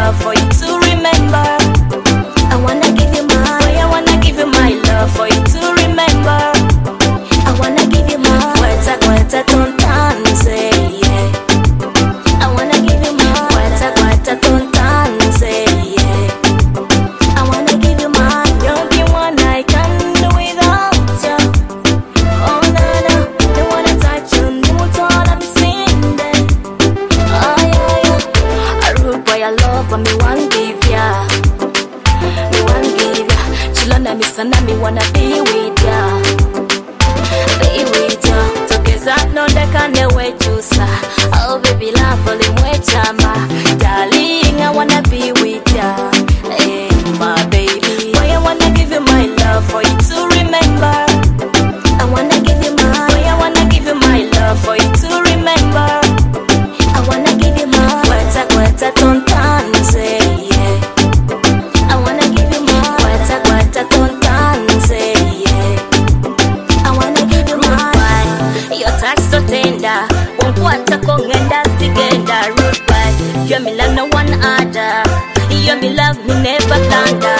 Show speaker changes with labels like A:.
A: love for you to remember. I wanna give you my, I wanna give you my love for you to remember. I wanna give you my, kweta tontanze, yeah. I wanna give you my, kweta tontanze, yeah. I wanna give you my, you're the one I can't do without you. Oh na na, don't wanna touch you, don't wanna be seen there. Oh yeah yeah, I root boy I love and me want give ya, me want give ya. Chillona me sana me wanna be with ya, be with ya. Together no they can't wait to sa. Oh baby love only mwechama, darling I wanna be with ya, hey my baby. Boy I wanna give you my love for you to remember. I wanna give you my, boy I wanna give you my love for you to remember. I wanna give you my, kweta tontanze, yeah. I wanna give you my, kweta tontanze, yeah. I wanna give you my, your touch so tender, wonkwata kongenda sigenda. Rude boy, you're me love no one other, you're me love me never thunder.